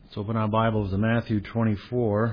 Let's open our Bibles to Matthew 24.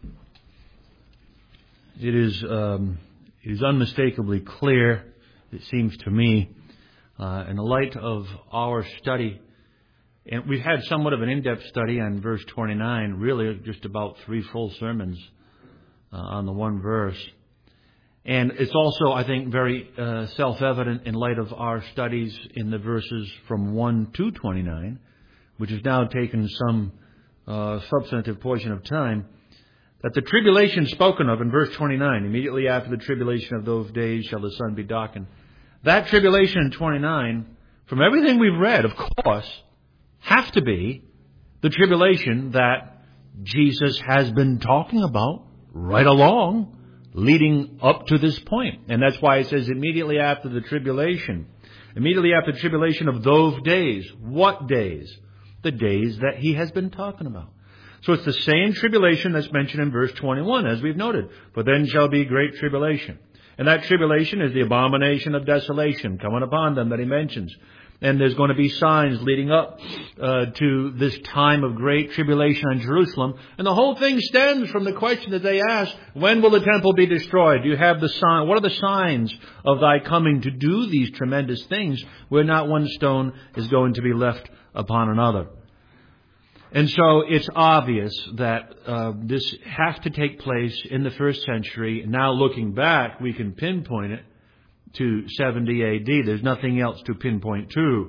It is unmistakably clear, it seems to me, in the light of our study, and we've had somewhat of an in-depth study on verse 29, really just about 3 full sermons on the one verse. And it's also, I think, very self-evident in light of our studies in the verses from 1 to 29, which has now taken some substantive portion of time, that the tribulation spoken of in verse 29, immediately after the tribulation of those days shall the sun be darkened. That tribulation in 29, from everything we've read, of course, have to be the tribulation that Jesus has been talking about right along, leading up to this point. And that's why it says immediately after the tribulation. Immediately after the tribulation of those days. What days? The days that he has been talking about. So it's the same tribulation that's mentioned in verse 21, as we've noted. For then shall be great tribulation. And that tribulation is the abomination of desolation coming upon them that he mentions. And there's going to be signs leading up to this time of great tribulation on Jerusalem. And the whole thing stems from the question that they ask, when will the temple be destroyed? Do you have the sign? What are the signs of thy coming to do these tremendous things where not one stone is going to be left upon another? And so it's obvious that this has to take place in the first century. Now looking back, we can pinpoint it to 70 A.D. There's nothing else to pinpoint to.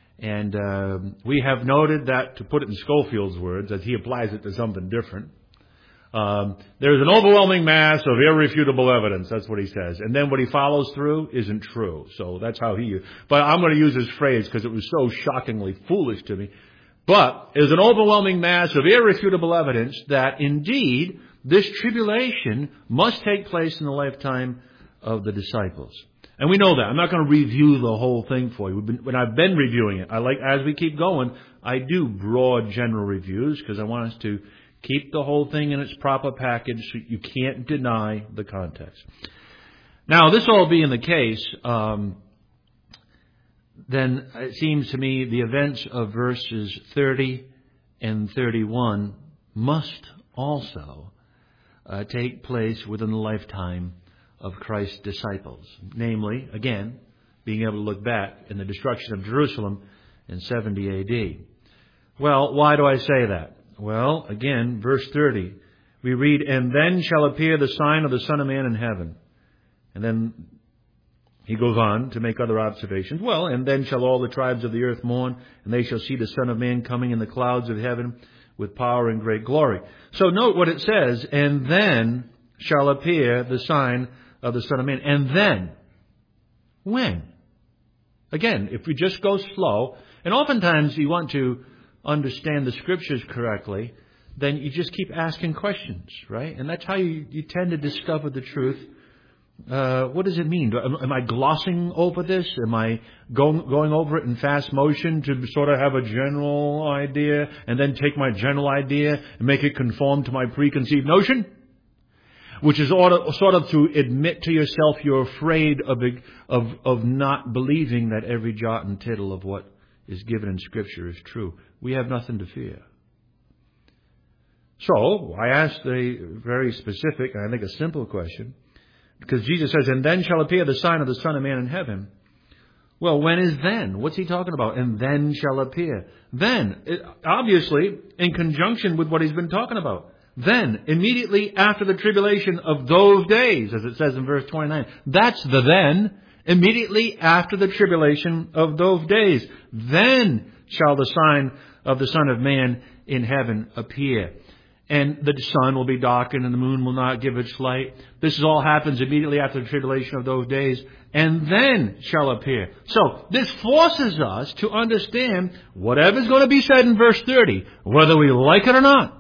And we have noted that, to put it in Scofield's words, as he applies it to something different, there's an overwhelming mass of irrefutable evidence. That's what he says. And then what he follows through isn't true. So that's how he... But I'm going to use his phrase because it was so shockingly foolish to me. But there's an overwhelming mass of irrefutable evidence that indeed this tribulation must take place in the lifetime of the disciples. And we know that. I'm not going to review the whole thing for you. When I've been reviewing it, as we keep going, I do broad general reviews because I want us to keep the whole thing in its proper package so you can't deny the context. Now, this all being the case, then it seems to me the events of verses 30 and 31 must also take place within the lifetime of Christ's disciples. Namely, again, being able to look back in the destruction of Jerusalem in 70 A.D. Well, why do I say that? Well, again, verse 30, we read, and then shall appear the sign of the Son of Man in heaven. And then he goes on to make other observations. Well, and then shall all the tribes of the earth mourn, and they shall see the Son of Man coming in the clouds of heaven with power and great glory. So note what it says, and then shall appear the sign of the Son of Man. And then, when? Again, if we just go slow, and oftentimes you want to understand the Scriptures correctly, then you just keep asking questions, right? And that's how you tend to discover the truth. What does it mean? Am I glossing over this? Am I going over it in fast motion to sort of have a general idea and then take my general idea and make it conform to my preconceived notion? Which is sort of to admit to yourself you're afraid of not believing that every jot and tittle of what is given in Scripture is true. We have nothing to fear. So, I asked a very specific, and I think a simple question, because Jesus says, and then shall appear the sign of the Son of Man in heaven. Well, when is then? What's he talking about? And then shall appear. Then, obviously, in conjunction with what he's been talking about. Then, immediately after the tribulation of those days, as it says in verse 29. That's the then. Immediately after the tribulation of those days. Then shall the sign of the Son of Man in heaven appear. And the sun will be darkened and the moon will not give its light. This all happens immediately after the tribulation of those days. And then shall appear. So this forces us to understand whatever's going to be said in verse 30, whether we like it or not,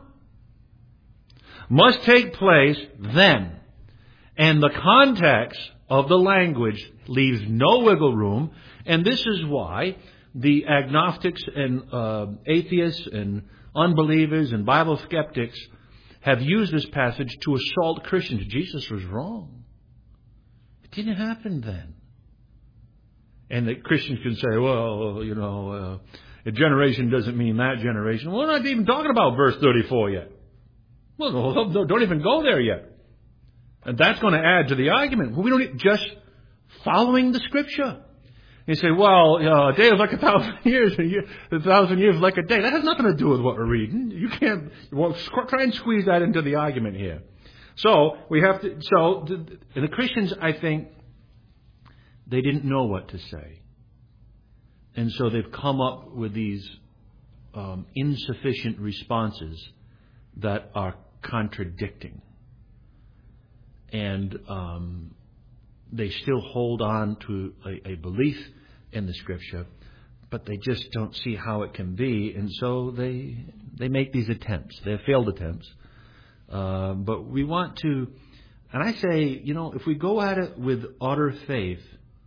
must take place then. And the context of the language leaves no wiggle room. And this is why the agnostics and atheists and unbelievers and Bible skeptics have used this passage to assault Christians. Jesus was wrong. It didn't happen then. And the Christians can say, well, A generation doesn't mean that generation. We're not even talking about verse 34 yet. Well, don't even go there yet. And that's going to add to the argument. We don't just following the Scripture. You say, well, a day is like 1,000 years, and 1,000 years is like a day. That has nothing to do with what we're reading. You can't try and squeeze that into the argument here. So we have to. So the Christians, I think, they didn't know what to say, and so they've come up with these insufficient responses that are contradicting, and they still hold on to a belief in the Scripture, but they just don't see how it can be, and so they make these attempts. They're failed attempts. But we want to, and I say, if we go at it with utter faith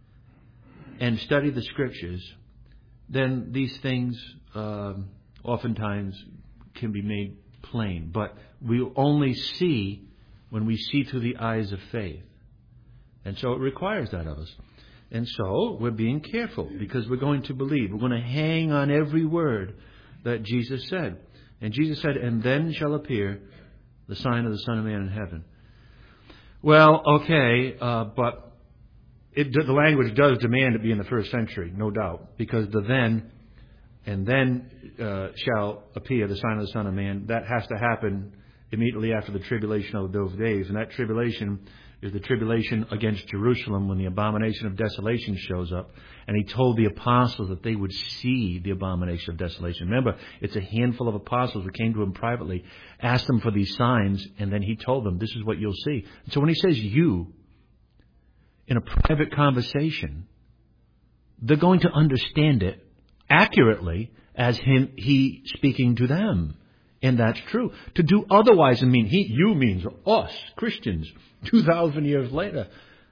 and study the Scriptures, then these things oftentimes can be made plain. But we only see when we see through the eyes of faith. And so it requires that of us. And so we're being careful because we're going to believe. We're going to hang on every word that Jesus said. And Jesus said, and then shall appear the sign of the Son of Man in heaven. Well, okay, but the language does demand it be in the first century, no doubt, because the then and then shall appear the sign of the Son of Man, that has to happen immediately after the tribulation of those days. And that tribulation is the tribulation against Jerusalem when the abomination of desolation shows up. And he told the apostles that they would see the abomination of desolation. Remember, it's a handful of apostles that came to him privately, asked him for these signs, and then he told them, this is what you'll see. And so when he says you, in a private conversation, they're going to understand it accurately as he speaking to them. And that's true. To do otherwise, you means us, Christians, 2,000 years later.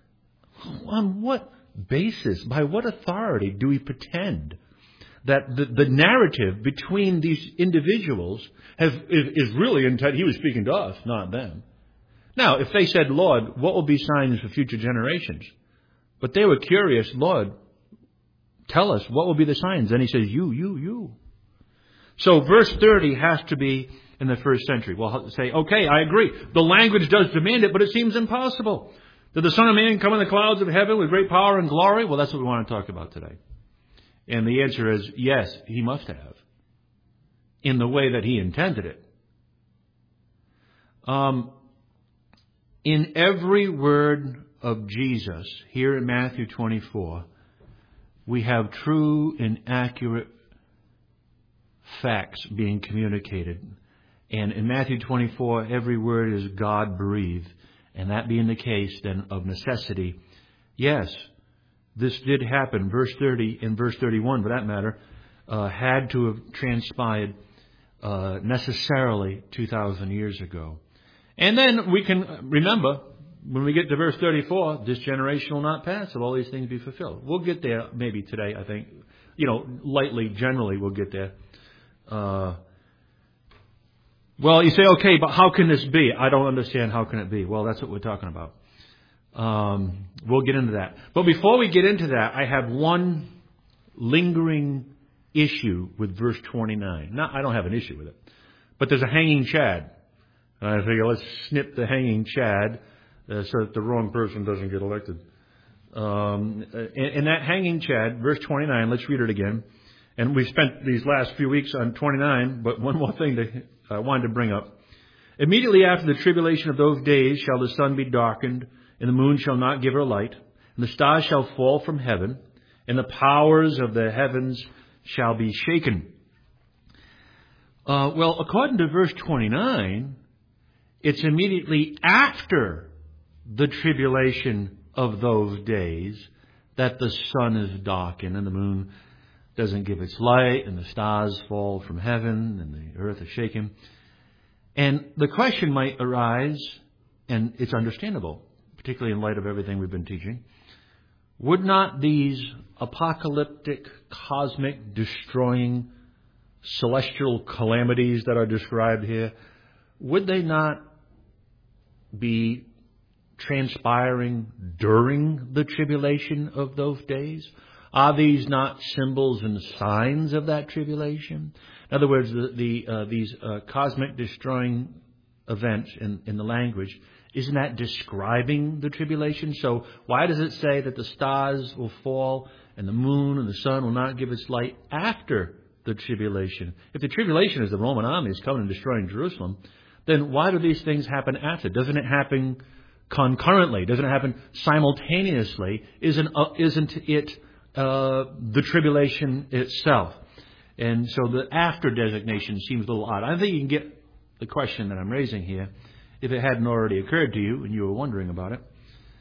On what basis, by what authority do we pretend that the narrative between these individuals is really intended? He was speaking to us, not them. Now, if they said, Lord, what will be signs for future generations? But they were curious, Lord, tell us, what will be the signs? Then he says, you. So verse 30 has to be in the first century. We'll say, okay, I agree. The language does demand it, but it seems impossible. Did the Son of Man come in the clouds of heaven with great power and glory? Well, that's what we want to talk about today. And the answer is, yes, he must have. In the way that he intended it. In every word of Jesus, here in Matthew 24, we have true and accurate facts being communicated. And in Matthew 24, every word is God-breathed. And that being the case, then, of necessity, yes, this did happen. Verse 30 and verse 31, for that matter, had to have transpired necessarily 2,000 years ago. And then we can remember, when we get to verse 34, this generation will not pass till all these things be fulfilled. We'll get there maybe today, I think. Lightly, generally, we'll get there. Well, you say, okay, but how can this be? I don't understand. How can it be? Well, that's what we're talking about. We'll get into that. But before we get into that, I have one lingering issue with verse 29. I don't have an issue with it. But there's a hanging chad. And I figure let's snip the hanging chad so that the wrong person doesn't get elected. And that hanging chad, verse 29, let's read it again. And we've spent these last few weeks on 29, but one more thing I wanted to bring up. Immediately after the tribulation of those days shall the sun be darkened, and the moon shall not give her light, and the stars shall fall from heaven, and the powers of the heavens shall be shaken. Well, according to verse 29, it's immediately after the tribulation of those days that the sun is darkened and the moon doesn't give its light and the stars fall from heaven and the earth is shaken. And the question might arise, and it's understandable, particularly in light of everything we've been teaching, would not these apocalyptic, cosmic, destroying, celestial calamities that are described here, would they not be transpiring during the tribulation of those days? Are these not symbols and signs of that tribulation? In other words, these cosmic destroying events in the language, isn't that describing the tribulation? So why does it say that the stars will fall and the moon and the sun will not give its light after the tribulation? If the tribulation is the Roman armies coming and destroying Jerusalem, then why do these things happen after? Doesn't it happen concurrently? Doesn't it happen simultaneously? Isn't it the tribulation itself? And so the after designation seems a little odd. I think you can get the question that I'm raising here, if it hadn't already occurred to you and you were wondering about it.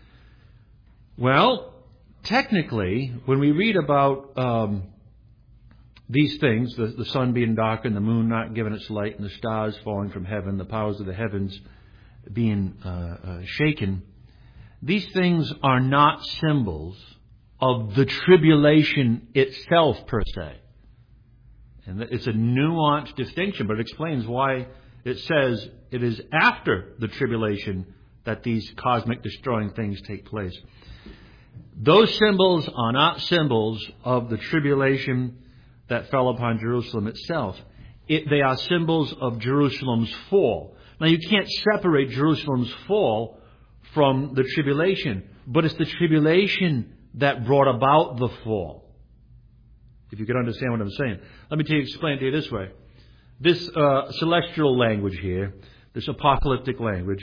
Well, technically, when we read about these things, the sun being darkened, the moon not giving its light, and the stars falling from heaven, the powers of the heavens being shaken, these things are not symbols of the tribulation itself per se. And it's a nuanced distinction, but it explains why it says it is after the tribulation that these cosmic destroying things take place. Those symbols are not symbols of the tribulation that fell upon Jerusalem itself. They are symbols of Jerusalem's fall. Now, you can't separate Jerusalem's fall from the tribulation, but it's the tribulation that brought about the fall. If you can understand what I'm saying. Let me explain it to you this way. This celestial language here, this apocalyptic language,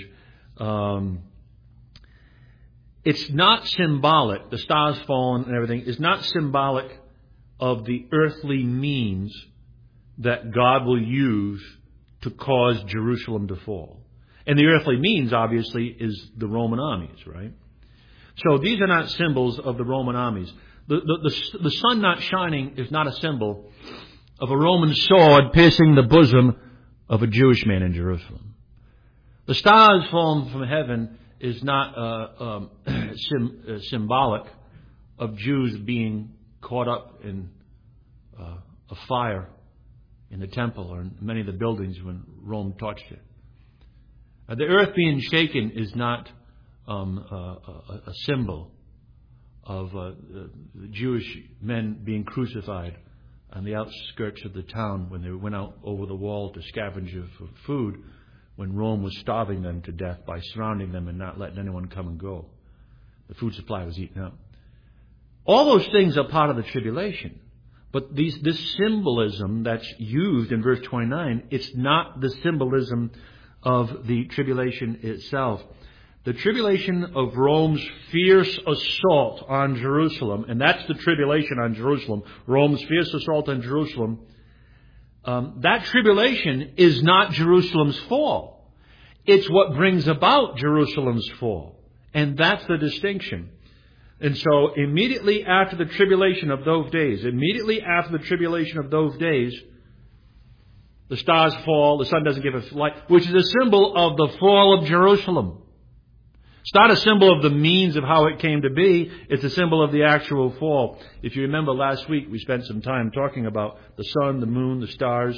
it's not symbolic, the stars falling and everything, is not symbolic of the earthly means that God will use to cause Jerusalem to fall. And the earthly means, obviously, is the Roman armies, right? So these are not symbols of the Roman armies. The sun not shining is not a symbol of a Roman sword piercing the bosom of a Jewish man in Jerusalem. The stars falling from heaven is not symbolic of Jews being caught up in a fire in the temple or in many of the buildings when Rome touched it. The earth being shaken is not a symbol of the Jewish men being crucified on the outskirts of the town when they went out over the wall to scavenge for food when Rome was starving them to death by surrounding them and not letting anyone come and go. The food supply was eaten up. All those things are part of the tribulation. But this symbolism that's used in verse 29, it's not the symbolism of the tribulation itself. The tribulation of Rome's fierce assault on Jerusalem, and that's the tribulation on Jerusalem, Rome's fierce assault on Jerusalem, that tribulation is not Jerusalem's fall. It's what brings about Jerusalem's fall. And that's the distinction. And so immediately after the tribulation of those days, the stars fall, the sun doesn't give us light, which is a symbol of the fall of Jerusalem. It's not a symbol of the means of how it came to be. It's a symbol of the actual fall. If you remember last week, we spent some time talking about the sun, the moon, the stars,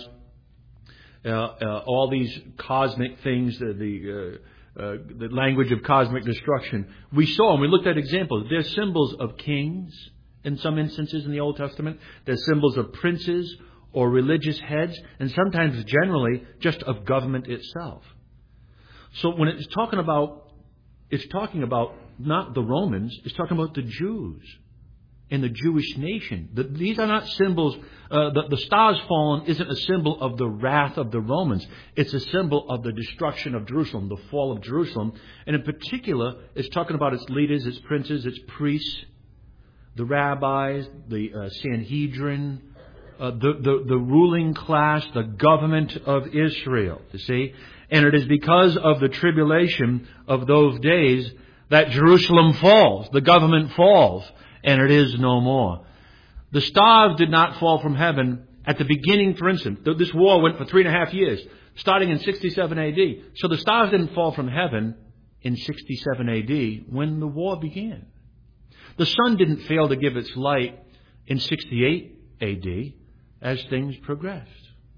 all these cosmic things, the language of cosmic destruction. We saw and we looked at examples. They're symbols of kings in some instances in the Old Testament. They're symbols of princes or religious heads, and sometimes generally just of government itself. So when it's talking about not the Romans, it's talking about the Jews and the Jewish nation. These are not symbols. The stars fallen isn't a symbol of the wrath of the Romans. It's a symbol of the destruction of Jerusalem, the fall of Jerusalem. And in particular, it's talking about its leaders, its princes, its priests, the rabbis, the Sanhedrin, the ruling class, the government of Israel, you see. And it is because of the tribulation of those days that Jerusalem falls, the government falls, and it is no more. The stars did not fall from heaven at the beginning, for instance. This war went for 3.5 years, starting in 67 AD. So the stars didn't fall from heaven in 67 AD when the war began. The sun didn't fail to give its light in 68 AD as things progressed.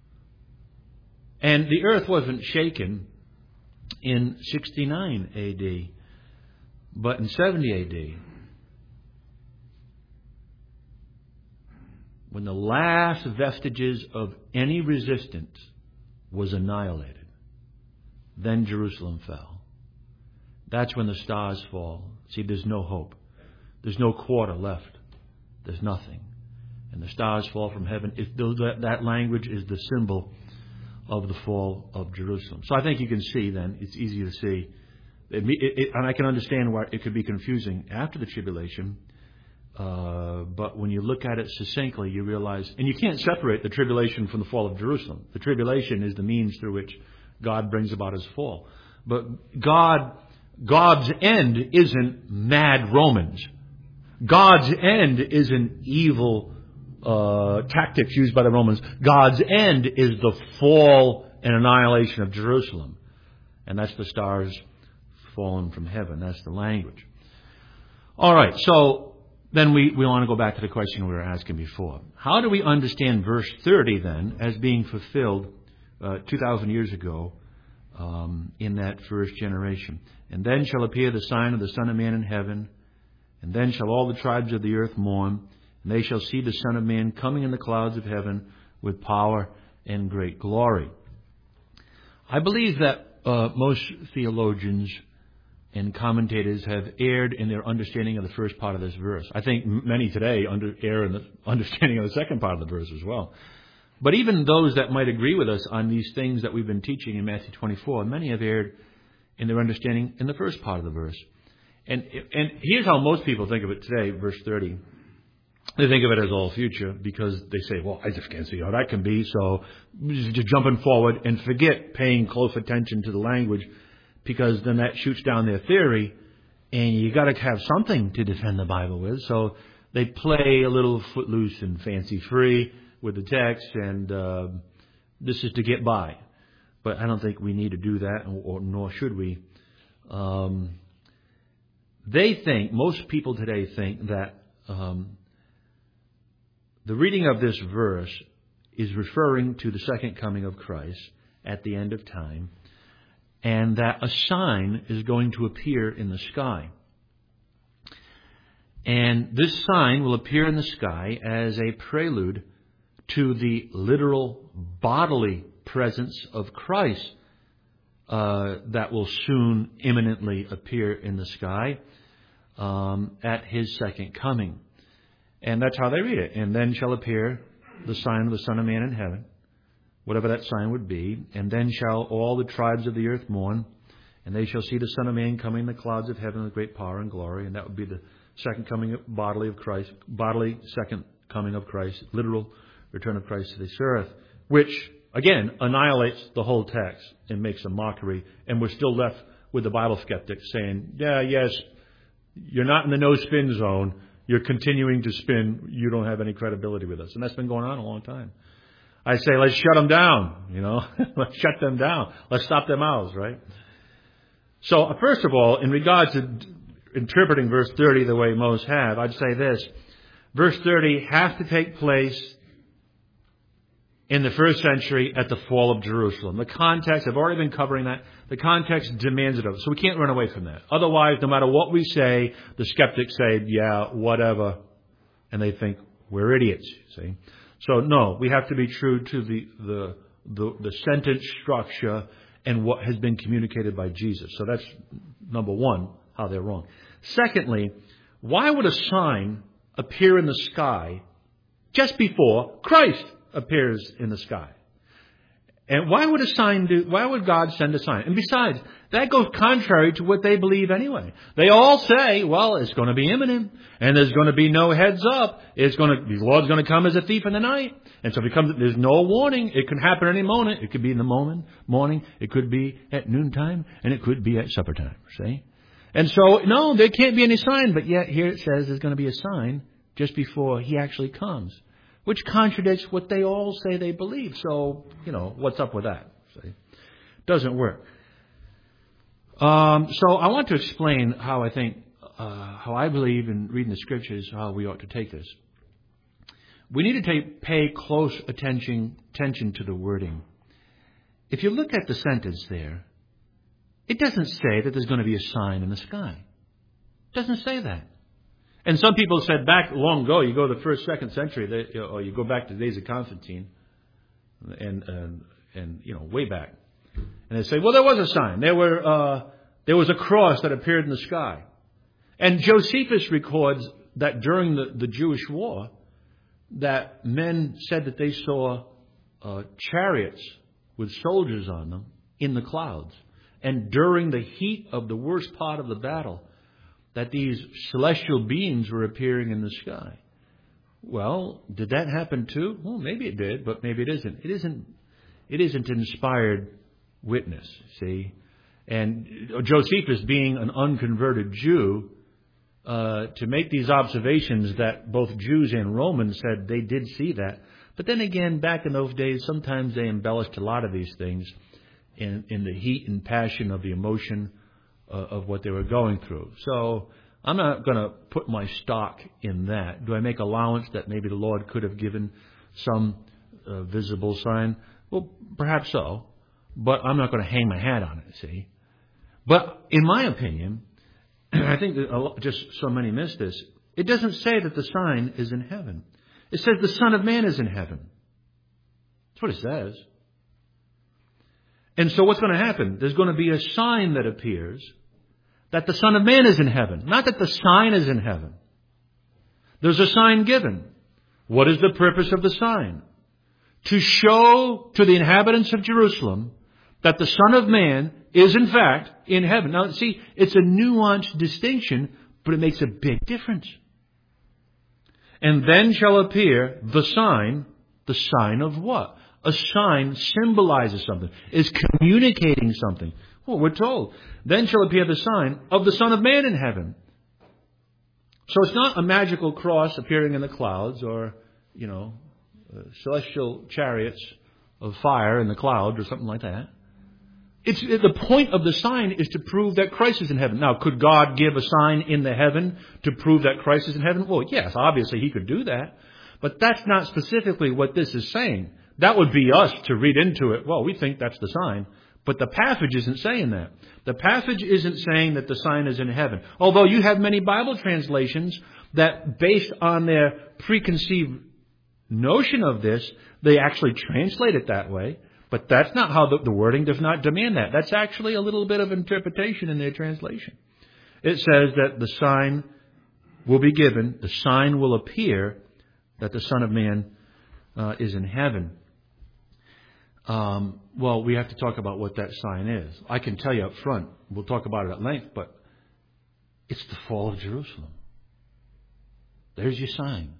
And the earth wasn't shaken in 69 AD, but in 70 AD. when the last vestiges of any resistance was annihilated, then Jerusalem fell. That's when the stars fall. See, there's no hope. There's no quarter left. There's nothing. And the stars fall from heaven. That language is the symbol of the fall of Jerusalem. So I think you can see then, it's easy to see. And I can understand why it could be confusing after the tribulation. But when you look at it succinctly, you realize, and you can't separate the tribulation from the fall of Jerusalem. The tribulation is the means through which God brings about His fall. But God's end isn't mad Romans. God's end isn't evil tactics used by the Romans. God's end is the fall and annihilation of Jerusalem. And that's the stars fallen from heaven. That's the language. All right, so then we want to go back to the question we were asking before. How do we understand verse 30 then as being fulfilled 2,000 years ago in that first generation? And then shall appear the sign of the Son of Man in heaven, and then shall all the tribes of the earth mourn, and they shall see the Son of Man coming in the clouds of heaven with power and great glory. I believe that most theologians and commentators have erred in their understanding of the first part of this verse. I think many today err in the understanding of the second part of the verse as well. But even those that might agree with us on these things that we've been teaching in Matthew 24, many have erred in their understanding in the first part of the verse. And here's how most people think of it today, verse 30. They think of it as all future because they say, well, I just can't see how that can be. So just jumping forward and forget paying close attention to the language, because then that shoots down their theory, and you got to have something to defend the Bible with. So they play a little footloose and fancy free with the text, and this is to get by. But I don't think we need to do that, or nor should we. Most people today think that the reading of this verse is referring to the second coming of Christ at the end of time, and that a sign is going to appear in the sky. And this sign will appear in the sky as a prelude to the literal bodily presence of Christ that will soon imminently appear in the sky at His second coming. And that's how they read it. And then shall appear the sign of the Son of Man in heaven, whatever that sign would be. And then shall all the tribes of the earth mourn, and they shall see the Son of Man coming in the clouds of heaven with great power and glory. And that would be the second coming bodily of Christ, bodily second coming of Christ, literal return of Christ to this earth, which, again, annihilates the whole text and makes a mockery. And we're still left with the Bible skeptics saying, yes, you're not in the no-spin zone. You're continuing to spin. You don't have any credibility with us. And that's been going on a long time. I say, let's shut them down, Let's shut them down. Let's stop their mouths, right? So, first of all, in regards to interpreting verse 30 the way most have, I'd say this. Verse 30 has to take place in the first century at the fall of Jerusalem. The context, I've already been covering that. The context demands it of us. So we can't run away from that. Otherwise, no matter what we say, the skeptics say, yeah, whatever. And they think we're idiots, see? So no, we have to be true to the sentence structure and what has been communicated by Jesus. So that's number one, how they're wrong. Secondly, why would a sign appear in the sky just before Christ appears in the sky? And why would God send a sign? And besides, that goes contrary to what they believe anyway. They all say, well, it's going to be imminent, and there's going to be no heads up. The Lord's going to come as a thief in the night. And so there's no warning. It can happen any moment. It could be in the morning. It could be at noontime, and it could be at supper time, see? And so, no, there can't be any sign, but yet here it says there's going to be a sign just before He actually comes, which contradicts what they all say they believe. So, what's up with that? See? Doesn't work. So I want to explain how I believe in reading the Scriptures, how we ought to take this. We need to pay close attention to the wording. If you look at the sentence there, it doesn't say that there's going to be a sign in the sky. It doesn't say that. And some people said back long ago, you go to the first, second century, or you go back to the days of Constantine, and way back, and they say, well, there was a sign. There was a cross that appeared in the sky, and Josephus records that during the Jewish war, that men said that they saw chariots with soldiers on them in the clouds, and during the heat of the worst part of the battle, that these celestial beings were appearing in the sky. Well, did that happen too? Well, maybe it did, but maybe it isn't. It isn't inspired witness, see? And Josephus, being an unconverted Jew, to make these observations that both Jews and Romans said they did see that. But then again, back in those days, sometimes they embellished a lot of these things in the heat and passion of the emotion of what they were going through. So I'm not going to put my stock in that. Do I make allowance that maybe the Lord could have given some visible sign? Well, perhaps so. But I'm not going to hang my hat on it, see? But in my opinion, I think that just so many miss this, it doesn't say that the sign is in heaven. It says the Son of Man is in heaven. That's what it says. And so what's going to happen? There's going to be a sign that appears that the Son of Man is in heaven. Not that the sign is in heaven. There's a sign given. What is the purpose of the sign? To show to the inhabitants of Jerusalem that the Son of Man is in fact in heaven. Now see, it's a nuanced distinction, but it makes a big difference. And then shall appear the sign of what? A sign symbolizes something, is communicating something. Well, we're told, then shall appear the sign of the Son of Man in heaven. So it's not a magical cross appearing in the clouds or, celestial chariots of fire in the cloud or something like that. The point of the sign is to prove that Christ is in heaven. Now, could God give a sign in the heaven to prove that Christ is in heaven? Well, yes, obviously He could do that. But that's not specifically what this is saying. That would be us to read into it. Well, we think that's the sign. But the passage isn't saying that. The passage isn't saying that the sign is in heaven. Although you have many Bible translations that, based on their preconceived notion of this, they actually translate it that way. But that's not how the wording does not demand that. That's actually a little bit of interpretation in their translation. It says that the sign will be given, the sign will appear that the Son of Man is in heaven. Well, we have to talk about what that sign is. I can tell you up front. We'll talk about it at length, but it's the fall of Jerusalem. There's your sign.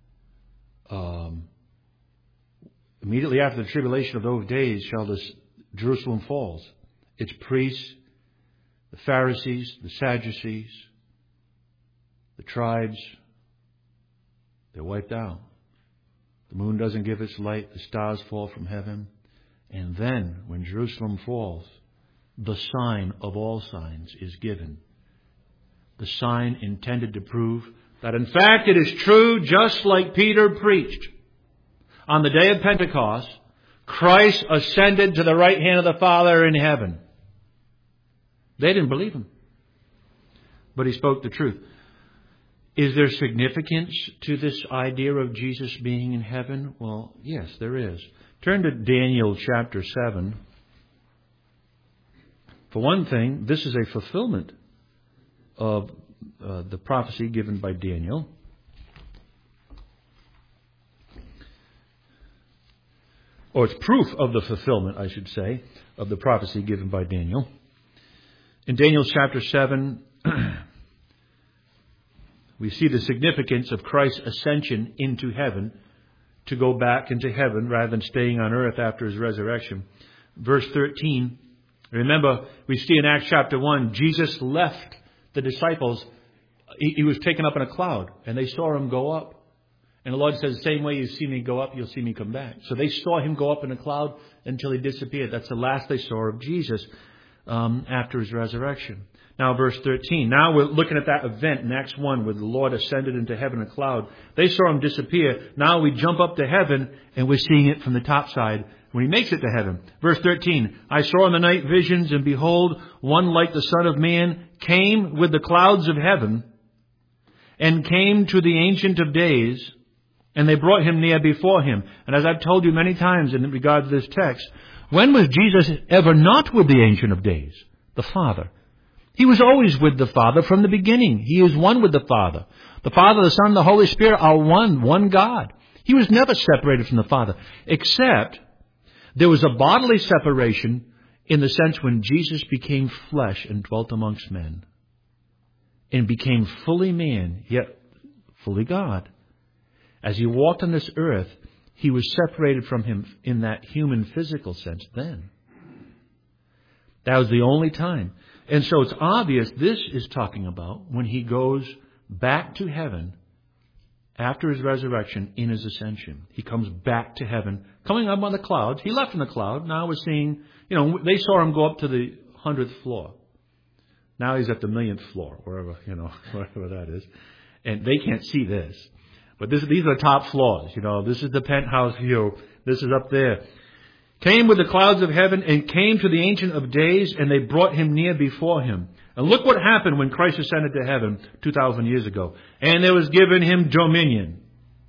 Immediately after the tribulation of those days shall this Jerusalem falls. Its priests, the Pharisees, the Sadducees, the tribes, they're wiped out. The moon doesn't give its light. The stars fall from heaven. And then, when Jerusalem falls, the sign of all signs is given. The sign intended to prove that, in fact, it is true, just like Peter preached. On the day of Pentecost, Christ ascended to the right hand of the Father in heaven. They didn't believe Him. But He spoke the truth. Is there significance to this idea of Jesus being in heaven? Well, yes, there is. Turn to Daniel chapter 7. For one thing, this is a fulfillment of the prophecy given by Daniel. Or it's proof of the fulfillment, I should say, of the prophecy given by Daniel. In Daniel chapter 7, we see the significance of Christ's ascension into heaven, to go back into heaven rather than staying on earth after His resurrection. Verse 13, remember, we see in Acts chapter 1, Jesus left the disciples. He was taken up in a cloud, and they saw Him go up. And the Lord says, the same way you see me go up, you'll see me come back. So they saw Him go up in a cloud until He disappeared. That's the last they saw of Jesus after His resurrection. Now, verse 13. Now we're looking at that event in Acts 1 where the Lord ascended into heaven in a cloud. They saw Him disappear. Now we jump up to heaven and we're seeing it from the top side when He makes it to heaven. Verse 13. I saw in the night visions, and behold, one like the Son of Man came with the clouds of heaven. and came to the Ancient of Days, and they brought him near before him. And as I've told you many times in regard to this text, when was Jesus ever not with the Ancient of Days? The Father. He was always with the Father from the beginning. He is one with the Father. The Father, the Son, and the Holy Spirit are one God. He was never separated from the Father, except there was a bodily separation in the sense when Jesus became flesh and dwelt amongst men and became fully man, yet fully God. As he walked on this earth, he was separated from him in that human physical sense then. That was the only time. And so it's obvious this is talking about when he goes back to heaven after his resurrection in his ascension. He comes back to heaven, coming up on the clouds. He left in the cloud. Now we're seeing, they saw him go up to the 100th floor. Now he's at the 1,000,000th floor, wherever that is. And they can't see this. But these are the top floors. This is the penthouse view. This is up there. Came with the clouds of heaven and came to the Ancient of Days, and they brought him near before him. And look what happened when Christ ascended to heaven 2,000 years ago. And there was given him dominion.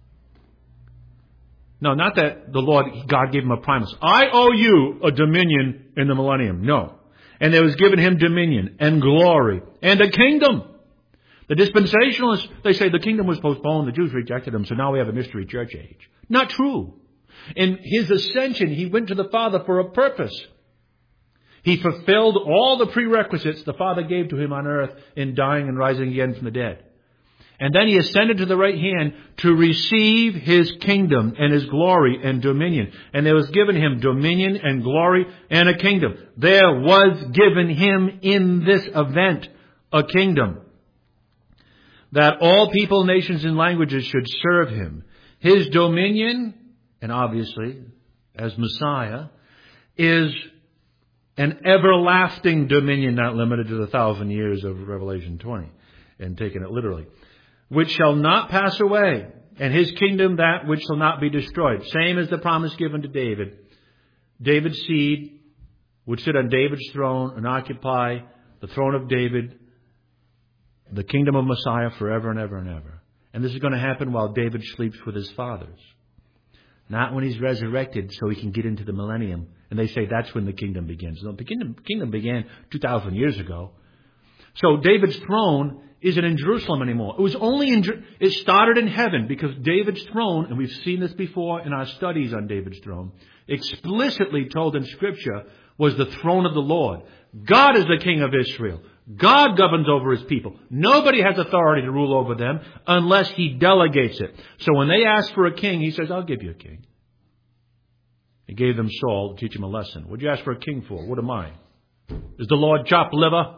No, not that the Lord, God gave him a promise. I owe you a dominion in the millennium. No. And there was given him dominion and glory and a kingdom. The dispensationalists, they say the kingdom was postponed. The Jews rejected him, so now we have a mystery church age. Not true. In his ascension, he went to the Father for a purpose. He fulfilled all the prerequisites the Father gave to him on earth in dying and rising again from the dead. And then he ascended to the right hand to receive his kingdom and his glory and dominion. And there was given him dominion and glory and a kingdom. There was given him in this event a kingdom, that all people, nations, and languages should serve him. His dominion, and obviously, as Messiah, is an everlasting dominion, not limited to the 1,000 years of Revelation 20, and taking it literally, which shall not pass away, and his kingdom that which shall not be destroyed. Same as the promise given to David. David's seed would sit on David's throne and occupy the throne of David, the kingdom of Messiah forever and ever and ever. And this is going to happen while David sleeps with his fathers. Not when he's resurrected so he can get into the millennium. And they say that's when the kingdom begins. No, the kingdom began 2,000 years ago. So David's throne isn't in Jerusalem anymore. It was only it started in heaven because David's throne, and we've seen this before in our studies on David's throne, explicitly told in Scripture was the throne of the Lord. God is the King of Israel. God governs over his people. Nobody has authority to rule over them unless he delegates it. So when they ask for a king, he says, I'll give you a king. He gave them Saul to teach him a lesson. What'd you ask for a king for? What am I? Does the Lord chop liver?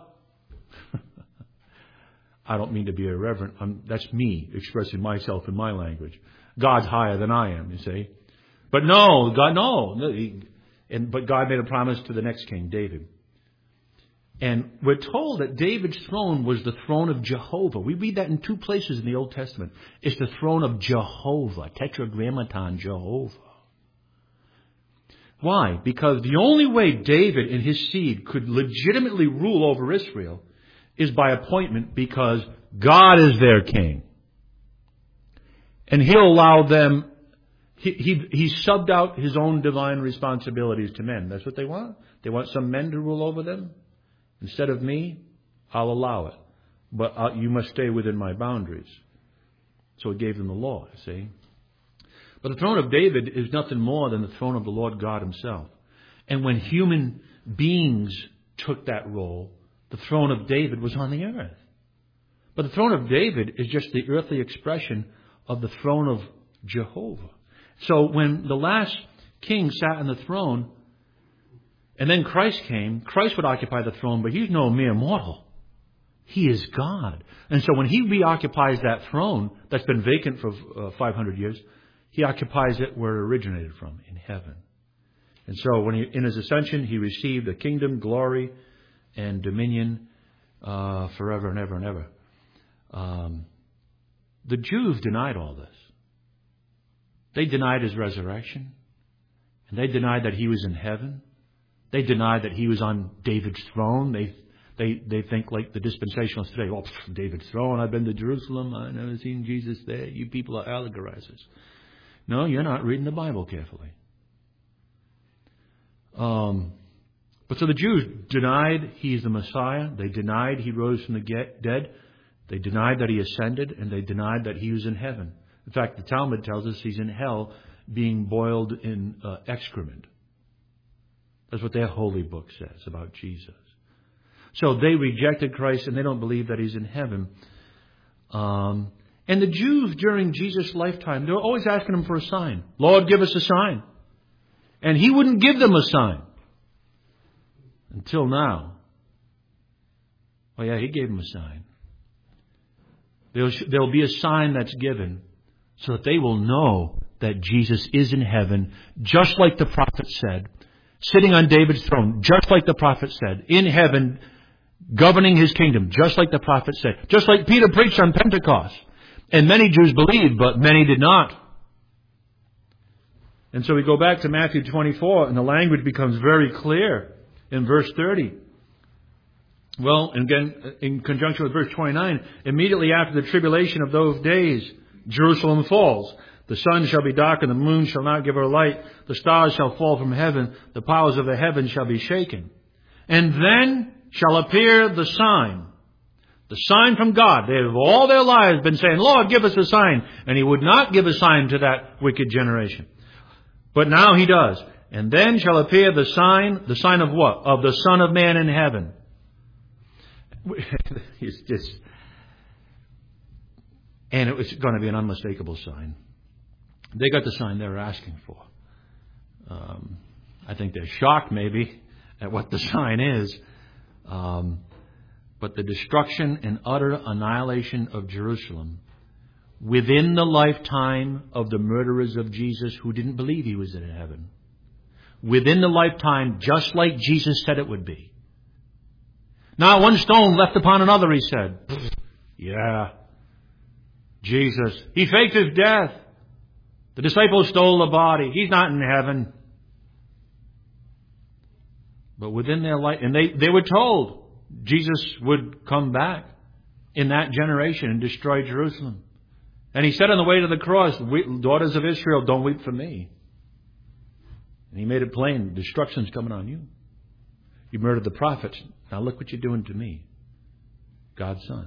I don't mean to be irreverent. That's me expressing myself in my language. God's higher than I am, you see. But no, God, no. But God made a promise to the next king, David. And we're told that David's throne was the throne of Jehovah. We read that in two places in the Old Testament. It's the throne of Jehovah, tetragrammaton Jehovah. Why? Because the only way David and his seed could legitimately rule over Israel is by appointment, because God is their king. And he'll allow them, he subbed out his own divine responsibilities to men. That's what they want. They want some men to rule over them. Instead of me, I'll allow it. But you must stay within my boundaries. So he gave them the law, see. But the throne of David is nothing more than the throne of the Lord God himself. And when human beings took that role, the throne of David was on the earth. But the throne of David is just the earthly expression of the throne of Jehovah. So when the last king sat on the throne, and then Christ came, Christ would occupy the throne, but he's no mere mortal. He is God. And so when he reoccupies that throne that's been vacant for 500 years, he occupies it where it originated from, in heaven. And so when in his ascension, he received a kingdom, glory, and dominion forever and ever and ever. The Jews denied all this. They denied his resurrection. And they denied that he was in heaven. They denied that he was on David's throne. They think like the dispensationalists today. Oh, David's throne. I've been to Jerusalem. I've never seen Jesus there. You people are allegorizers. No, you're not reading the Bible carefully. But so the Jews denied He's the Messiah. They denied He rose from the dead. They denied that He ascended, and they denied that He was in heaven. In fact, the Talmud tells us He's in hell being boiled in excrement. That's what their holy book says about Jesus. So they rejected Christ, and they don't believe that He's in heaven. And the Jews during Jesus' lifetime, they were always asking Him for a sign. Lord, give us a sign. And He wouldn't give them a sign. Until now. Oh yeah, He gave them a sign. There'll be a sign that's given so that they will know that Jesus is in heaven, just like the prophet said, sitting on David's throne, just like the prophet said, in heaven, governing His kingdom, just like the prophet said, just like Peter preached on Pentecost. And many Jews believed, but many did not. And so we go back to Matthew 24, and the language becomes very clear in verse 30. Well, again, in conjunction with verse 29, immediately after the tribulation of those days, Jerusalem falls. The sun shall be dark, and the moon shall not give her light. The stars shall fall from heaven. The powers of the heavens shall be shaken. And then shall appear the sign from God. They have all their lives been saying, Lord, give us a sign. And He would not give a sign to that wicked generation. But now He does. And then shall appear the sign of what? Of the Son of Man in heaven. It's just, and it was going to be an unmistakable sign. They got the sign they were asking for. I think they're shocked maybe at what the sign is. But the destruction and utter annihilation of Jerusalem within the lifetime of the murderers of Jesus who didn't believe He was in heaven. Within the lifetime, just like Jesus said it would be. Not one stone left upon another, He said. Yeah. Jesus. He faked His death. The disciples stole the body. He's not in heaven. But within their life, and they were told Jesus would come back in that generation and destroy Jerusalem. And He said on the way to the cross, daughters of Israel, don't weep for me. And He made it plain, destruction's coming on you. You murdered the prophets. Now look what you're doing to me, God's Son.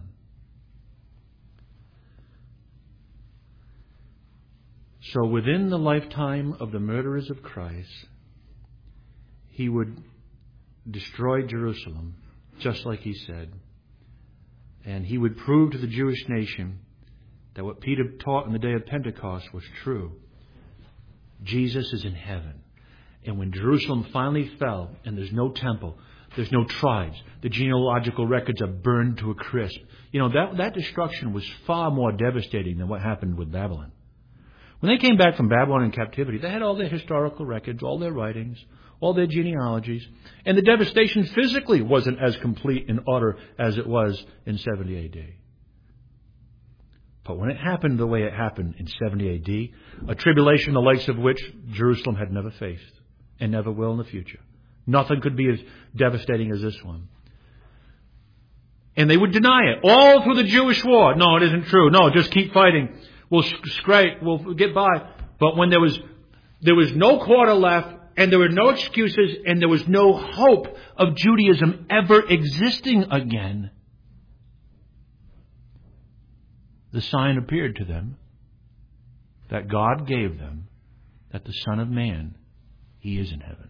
So within the lifetime of the murderers of Christ, He would destroy Jerusalem, just like He said. And He would prove to the Jewish nation that what Peter taught in the day of Pentecost was true. Jesus is in heaven. And when Jerusalem finally fell, and there's no temple, there's no tribes, the genealogical records are burned to a crisp. You know, that destruction was far more devastating than what happened with Babylon. When they came back from Babylon in captivity, they had all their historical records, all their writings, all their genealogies. And the devastation physically wasn't as complete and utter as it was in 70 AD. But when it happened the way it happened in 70 AD, a tribulation the likes of which Jerusalem had never faced and never will in the future. Nothing could be as devastating as this one. And they would deny it all through the Jewish war. No, it isn't true. No, just keep fighting. We'll scrape. We'll get by. But when there was no quarter left, and there were no excuses, and there was no hope of Judaism ever existing again, the sign appeared to them that God gave them, that the Son of Man, He is in heaven.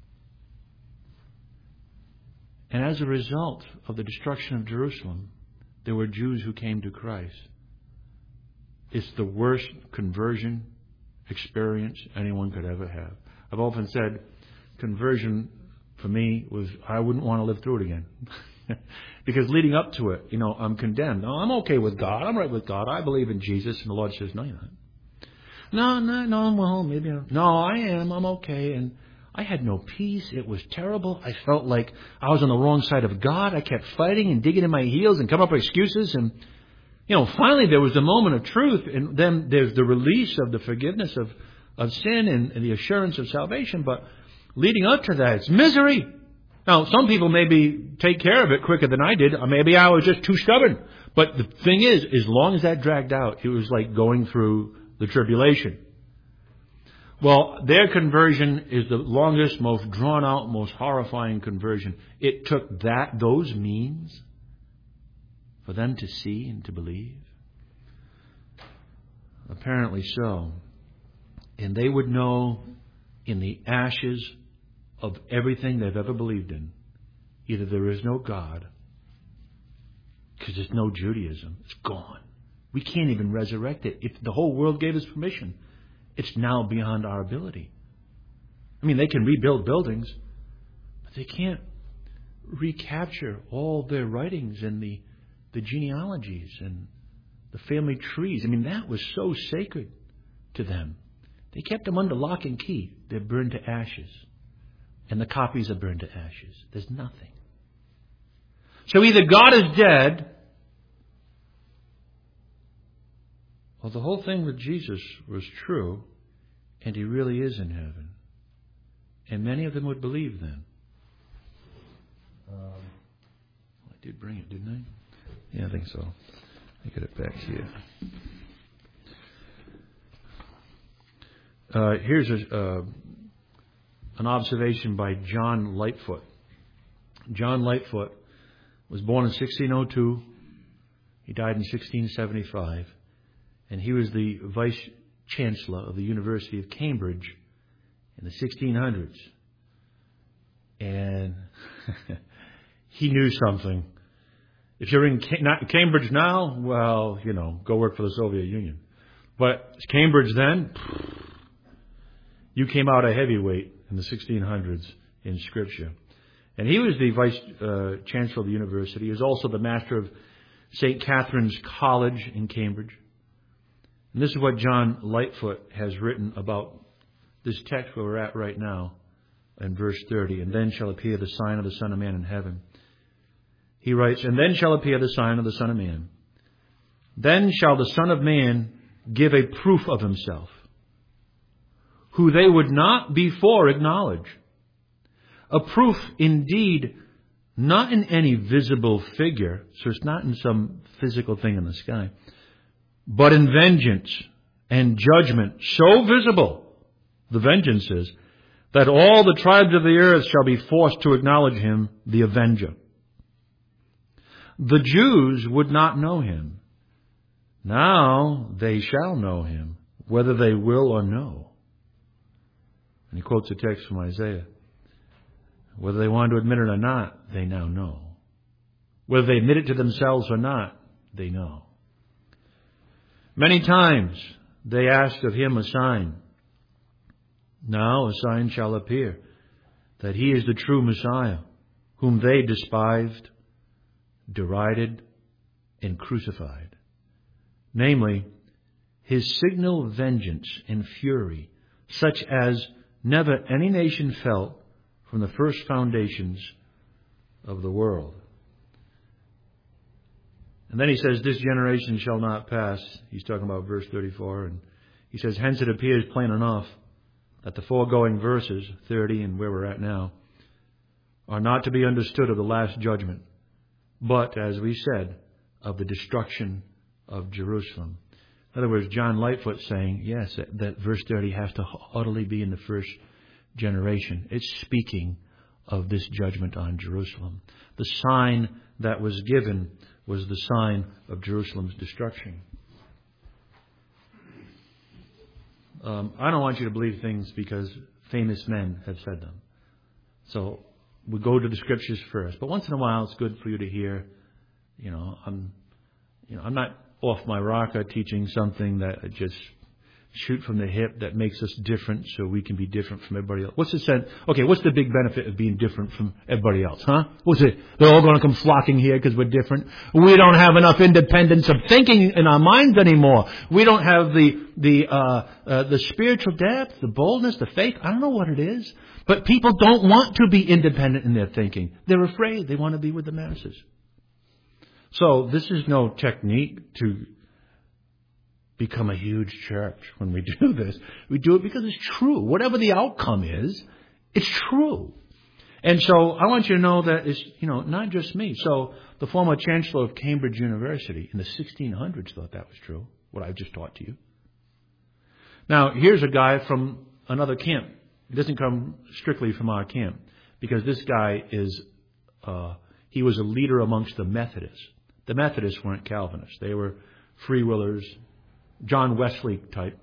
And as a result of the destruction of Jerusalem, there were Jews who came to Christ. It's the worst conversion experience anyone could ever have. I've often said conversion for me was, I wouldn't want to live through it again. Because leading up to it, I'm condemned. No, I'm okay with God. I'm right with God. I believe in Jesus. And the Lord says, no, you're not. No, well, maybe not. No, I am. I'm okay. And I had no peace. It was terrible. I felt like I was on the wrong side of God. I kept fighting and digging in my heels and coming up with excuses. And, finally there was the moment of truth. And then there's the release of the forgiveness of sin and the assurance of salvation. But leading up to that, it's misery. Now, some people maybe take care of it quicker than I did, or maybe I was just too stubborn. But the thing is, as long as that dragged out, it was like going through the tribulation. Well, their conversion is the longest, most drawn out, most horrifying conversion. It took those means for them to see and to believe. Apparently so. And they would know in the ashes of everything they've ever believed in, either there is no God, because there's no Judaism. It's gone. We can't even resurrect it. If the whole world gave us permission, it's now beyond our ability. I mean, they can rebuild buildings, but they can't recapture all their writings and the genealogies and the family trees. I mean, that was so sacred to them. They kept them under lock and key. They're burned to ashes. And the copies are burned to ashes. There's nothing. So either God is dead, or the whole thing with Jesus was true, and He really is in heaven. And many of them would believe then. I did bring it, didn't I? Yeah, I think so. Let me get it back here. Here's an observation by John Lightfoot. John Lightfoot was born in 1602. He died in 1675. And he was the Vice Chancellor of the University of Cambridge in the 1600s. And he knew something. If you're in Cambridge now, well, go work for the Soviet Union. But Cambridge then, you came out a heavyweight in the 1600s in Scripture. And he was the Vice Chancellor of the University. He was also the Master of St. Catherine's College in Cambridge. And this is what John Lightfoot has written about this text where we're at right now in verse 30. And then shall appear the sign of the Son of Man in heaven. He writes, and then shall appear the sign of the Son of Man. Then shall the Son of Man give a proof of Himself, who they would not before acknowledge. A proof indeed, not in any visible figure, so it's not in some physical thing in the sky, but in vengeance and judgment so visible, the vengeance is, that all the tribes of the earth shall be forced to acknowledge Him, the avenger. The Jews would not know Him. Now they shall know Him, whether they will or no. And he quotes a text from Isaiah. Whether they want to admit it or not, they now know. Whether they admit it to themselves or not, they know. Many times they asked of Him a sign. Now a sign shall appear, that He is the true Messiah, whom they despised, derided, and crucified. Namely, His signal vengeance and fury, such as never any nation felt from the first foundations of the world. And then he says, this generation shall not pass. He's talking about verse 34. And he says, hence it appears plain enough that the foregoing verses, 30 and where we're at now, are not to be understood of the last judgment, but, as we said, of the destruction of Jerusalem. In other words, John Lightfoot saying, yes, that verse 30 has to utterly be in the first generation. It's speaking of this judgment on Jerusalem. The sign that was given was the sign of Jerusalem's destruction. I don't want you to believe things because famous men have said them. So we go to the Scriptures first. But once in a while, it's good for you to hear. I'm not off my rocker teaching something that I just shoot from the hip that makes us different so we can be different from everybody else. What's the sense? Okay, what's the big benefit of being different from everybody else, huh? What's it? They're all going to come flocking here because we're different. We don't have enough independence of thinking in our minds anymore. We don't have the spiritual depth, the boldness, the faith. I don't know what it is. But people don't want to be independent in their thinking. They're afraid. They want to be with the masses. So this is no technique to become a huge church when we do this. We do it because it's true. Whatever the outcome is, it's true. And so I want you to know that it's, not just me. So the former chancellor of Cambridge University in the 1600s thought that was true, what I just taught to you. Now, here's a guy from another camp. He doesn't come strictly from our camp, because this guy he was a leader amongst the Methodists. The Methodists weren't Calvinists. They were free willers, John Wesley type,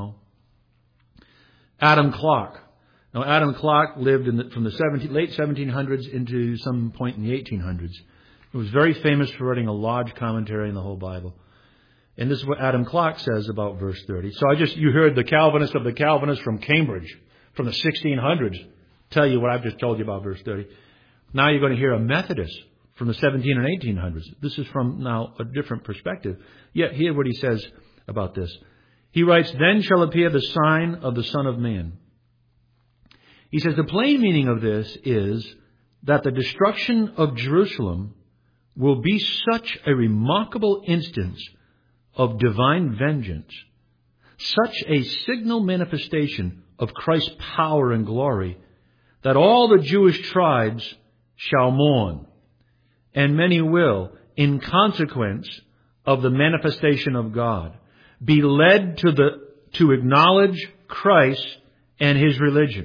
Adam Clarke. Now, Adam Clarke lived from the late 1700s into some point in the 1800s. He was very famous for writing a large commentary on the whole Bible. And this is what Adam Clarke says about verse 30. So you heard the Calvinist of the Calvinists from Cambridge, from the 1600s, tell you what I've just told you about verse 30. Now you're going to hear a Methodist from the 17 and 1800s. This is from now a different perspective. Yet hear what he says about this. He writes, "Then shall appear the sign of the Son of Man." He says the plain meaning of this is that the destruction of Jerusalem will be such a remarkable instance of divine vengeance, such a signal manifestation of Christ's power and glory, that all the Jewish tribes shall mourn, and many will, in consequence of the manifestation of God, be led to acknowledge Christ and His religion.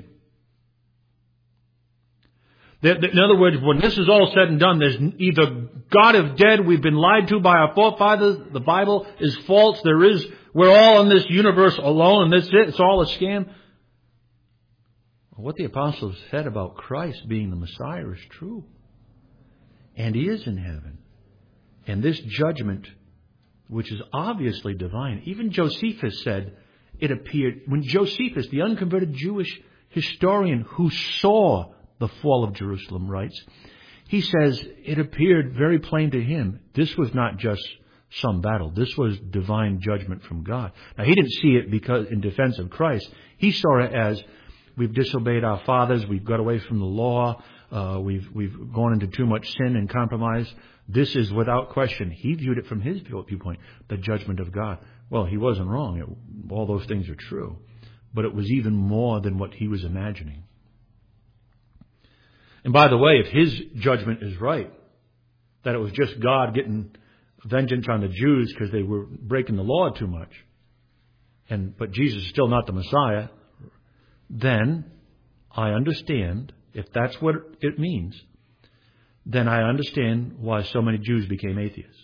In other words, when this is all said and done, there's either God is dead, we've been lied to by our forefathers, the Bible is false, we're all in this universe alone, and that's it, it's all a scam. What the apostles said about Christ being the Messiah is true. And He is in heaven. And this judgment, which is obviously divine, even Josephus said it appeared, when Josephus, the unconverted Jewish historian who saw the fall of Jerusalem, writes, he says it appeared very plain to him, this was not just some battle. This was divine judgment from God. Now, he didn't see it because in defense of Christ. He saw it as we've disobeyed our fathers, we've got away from the law, we've gone into too much sin and compromise. This is without question. He viewed it from his viewpoint, the judgment of God. Well, he wasn't wrong. All those things are true. But it was even more than what he was imagining. And by the way, if his judgment is right, that it was just God getting vengeance on the Jews because they were breaking the law too much, but Jesus is still not the Messiah, then I understand, if that's what it means, then I understand why so many Jews became atheists.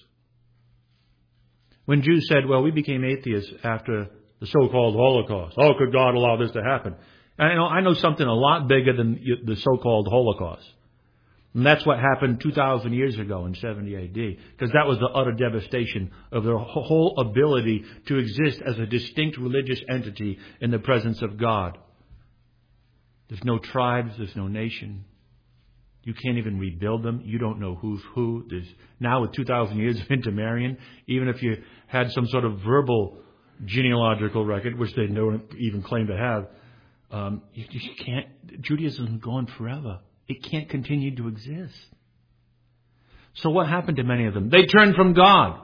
When Jews said, well, we became atheists after the so-called Holocaust. Oh, could God allow this to happen? I know something a lot bigger than the so-called Holocaust. And that's what happened 2,000 years ago in 70 A.D. Because that was the utter devastation of their whole ability to exist as a distinct religious entity in the presence of God. There's no tribes, there's no nation. You can't even rebuild them. You don't know who's who. Now with 2,000 years of intermarrying, even if you had some sort of verbal genealogical record, which they don't even claim to have, you can't. Judaism is gone forever. It can't continue to exist. So what happened to many of them? They turned from God.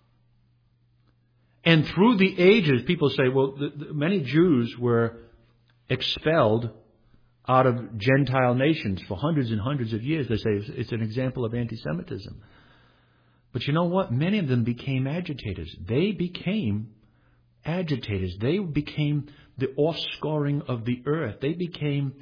And through the ages, people say, well, many Jews were expelled out of Gentile nations for hundreds and hundreds of years. They say it's an example of anti-Semitism. But you know what? Many of them became agitators. They became agitators. They became the offscoring of the earth. They became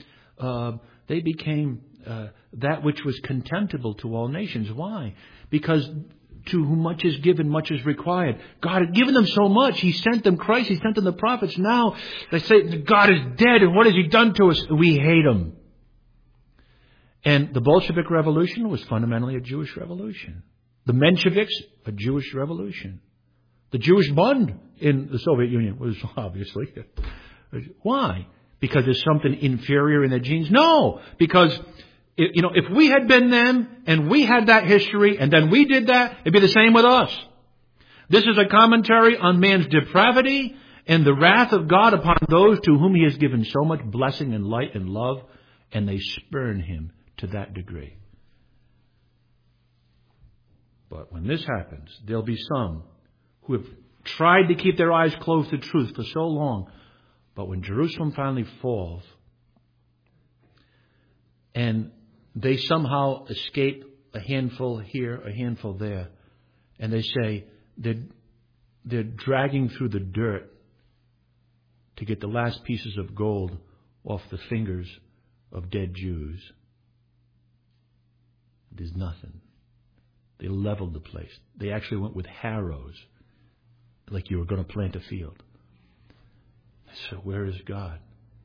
that which was contemptible to all nations. Why? Because to whom much is given, much is required. God had given them so much. He sent them Christ. He sent them the prophets. Now they say God is dead, and what has He done to us? We hate Him. And the Bolshevik Revolution was fundamentally a Jewish revolution. The Mensheviks, a Jewish revolution. The Jewish Bund in the Soviet Union was obviously. Why? Because there's something inferior in their genes? No, because if we had been them and we had that history and then we did that, it'd be the same with us. This is a commentary on man's depravity and the wrath of God upon those to whom He has given so much blessing and light and love, and they spurn Him to that degree. But when this happens, there'll be some who have tried to keep their eyes closed to truth for so long. But when Jerusalem finally falls, and they somehow escape a handful here, a handful there. And they say they're dragging through the dirt to get the last pieces of gold off the fingers of dead Jews. There's nothing. They leveled the place. They actually went with harrows, like you were going to plant a field. So where is God?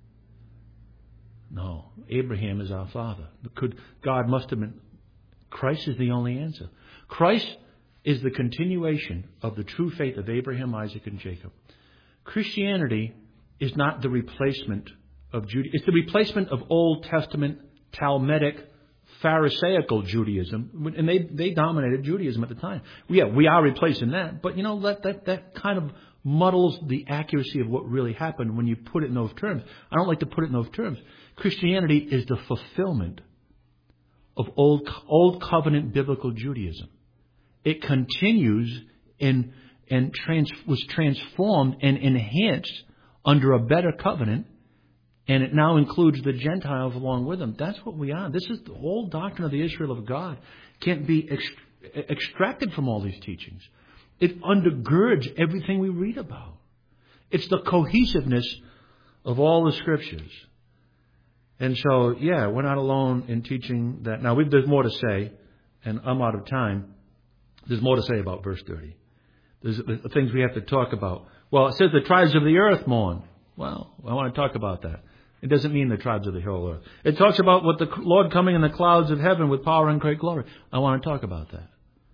No, Abraham is our father. God must have been. Christ is the only answer. Christ is the continuation of the true faith of Abraham, Isaac, and Jacob. Christianity is not the replacement of Judaism. It's the replacement of Old Testament, Talmudic, Pharisaical Judaism. And they dominated Judaism at the time. Yeah, we are replacing that. But, that kind of muddles the accuracy of what really happened when you put it in those terms. I don't like to put it in those terms. Christianity is the fulfillment of old covenant biblical Judaism. It continues and was transformed and enhanced under a better covenant, and it now includes the Gentiles along with them. That's what we are. This is the whole doctrine of the Israel of God. Can't be extracted from all these teachings. It undergirds everything we read about. It's the cohesiveness of all the Scriptures. And so, we're not alone in teaching that. Now, there's more to say, and I'm out of time. There's more to say about verse 30. There's the things we have to talk about. Well, it says the tribes of the earth mourn. Well, I want to talk about that. It doesn't mean the tribes of the whole earth. It talks about what the Lord coming in the clouds of heaven with power and great glory. I want to talk about that.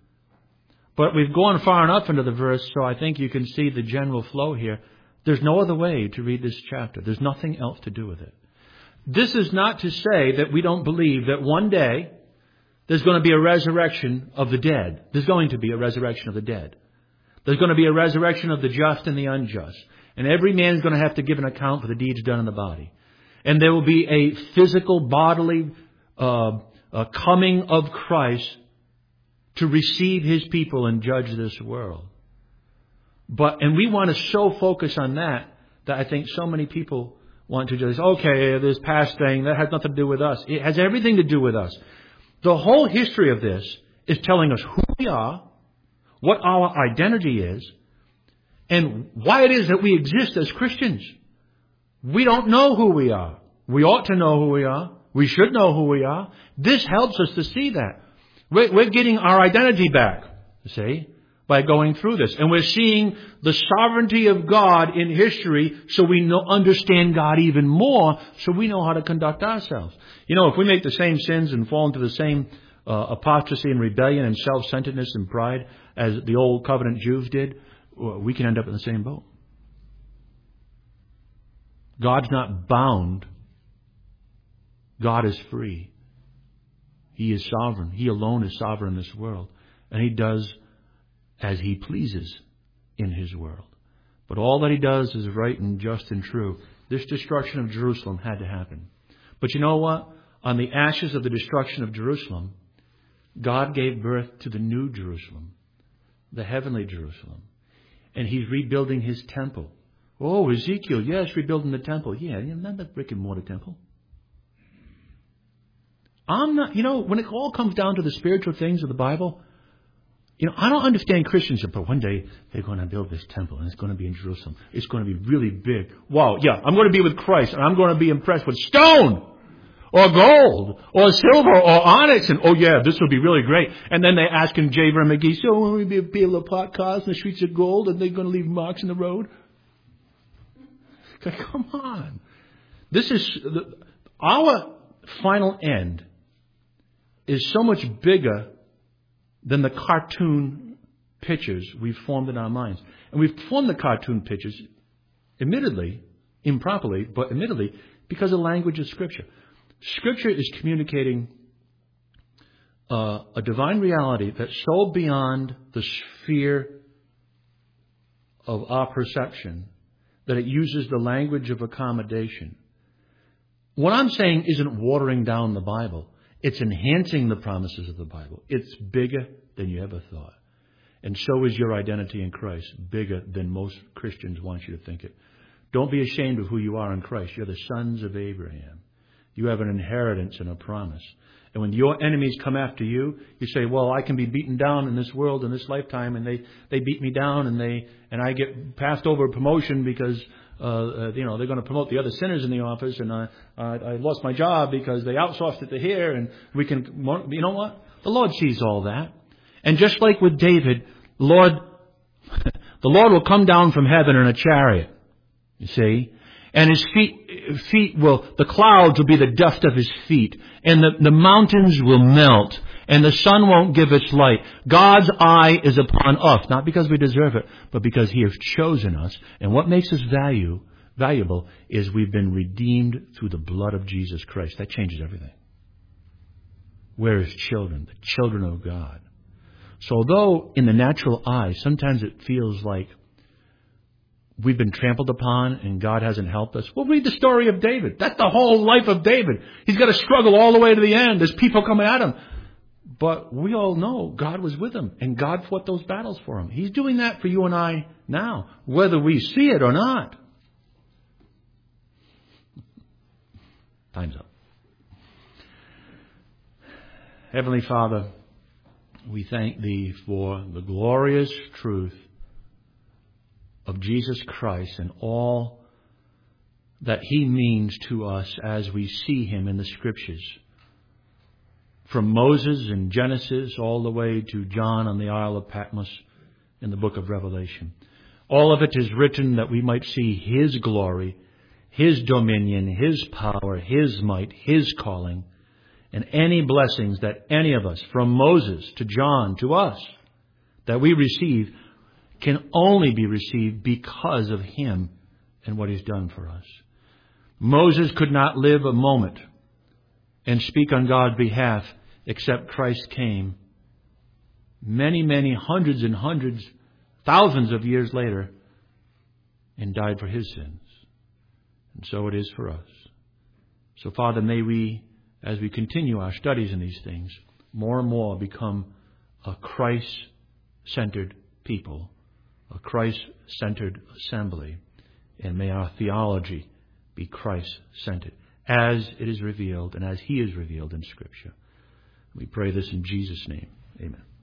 But we've gone far enough into the verse, so I think you can see the general flow here. There's no other way to read this chapter. There's nothing else to do with it. This is not to say that we don't believe that one day there's going to be a resurrection of the dead. There's going to be a resurrection of the dead. There's going to be a resurrection of the just and the unjust. And every man is going to have to give an account for the deeds done in the body. And there will be a physical, bodily coming of Christ to receive His people and judge this world. And we want to so focus on that I think so many people want to just, this past thing, that has nothing to do with us. It has everything to do with us. The whole history of this is telling us who we are, what our identity is, and why it is that we exist as Christians. We don't know who we are. We ought to know who we are. We should know who we are. This helps us to see that. We're getting our identity back, see, by going through this. And we're seeing the sovereignty of God in history so we understand God even more, so we know how to conduct ourselves. If we make the same sins and fall into the same apostasy and rebellion and self-centeredness and pride as the old covenant Jews did, we can end up in the same boat. God's not bound. God is free. He is sovereign. He alone is sovereign in this world. And He does as He pleases in His world. But all that He does is right and just and true. This destruction of Jerusalem had to happen. But you know what? On the ashes of the destruction of Jerusalem, God gave birth to the new Jerusalem, the heavenly Jerusalem. And He's rebuilding His temple. Oh, Ezekiel, yes, rebuilding the temple. Yeah, not the brick and mortar temple. I'm not, when it all comes down to the spiritual things of the Bible, I don't understand Christians, but one day they're going to build this temple and it's going to be in Jerusalem. It's going to be really big. Wow, yeah, I'm going to be with Christ and I'm going to be impressed with stone or gold or silver or onyx. And, this will be really great. And then they ask him, J. Vernon McGee, so will we be able to park cars in the streets of gold and they're going to leave marks in the road? Come on. This is our final end is so much bigger than the cartoon pictures we've formed in our minds. And we've formed the cartoon pictures, admittedly, improperly, but admittedly, because of the language of Scripture. Scripture is communicating a divine reality that's so beyond the sphere of our perception that it uses the language of accommodation. What I'm saying isn't watering down the Bible. It's enhancing the promises of the Bible. It's bigger than you ever thought. And so is your identity in Christ, bigger than most Christians want you to think it. Don't be ashamed of who you are in Christ. You're the sons of Abraham. You have an inheritance and a promise. And when your enemies come after you, you say, well, I can be beaten down in this world in this lifetime, and they beat me down, and I get passed over a promotion because they're going to promote the other sinners in the office, and I lost my job because they outsourced it to here, and we can, you know what? The Lord sees all that. And just like with David, the Lord will come down from heaven in a chariot, you see, and his the clouds will be the dust of his feet, and the mountains will melt, and the sun won't give its light. God's eye is upon us, not because we deserve it, but because He has chosen us. And what makes us valuable is we've been redeemed through the blood of Jesus Christ. That changes everything. We're His children, the children of God. So although in the natural eye, sometimes it feels like we've been trampled upon and God hasn't helped us. Well, read the story of David. That's the whole life of David. He's got to struggle all the way to the end. There's people coming at him. But we all know God was with him, and God fought those battles for him. He's doing that for you and I now, whether we see it or not. Time's up. Heavenly Father, we thank Thee for the glorious truth of Jesus Christ and all that He means to us as we see Him in the Scriptures. From Moses in Genesis all the way to John on the Isle of Patmos in the book of Revelation. All of it is written that we might see His glory, His dominion, His power, His might, His calling, and any blessings that any of us, from Moses to John to us, that we receive can only be received because of Him and what He's done for us. Moses could not live a moment and speak on God's behalf except Christ came many, many hundreds and hundreds, thousands of years later and died for his sins. And so it is for us. So, Father, may we, as we continue our studies in these things, more and more become a Christ-centered people, a Christ-centered assembly, and may our theology be Christ-centered, as it is revealed and as He is revealed in Scripture. We pray this in Jesus' name. Amen.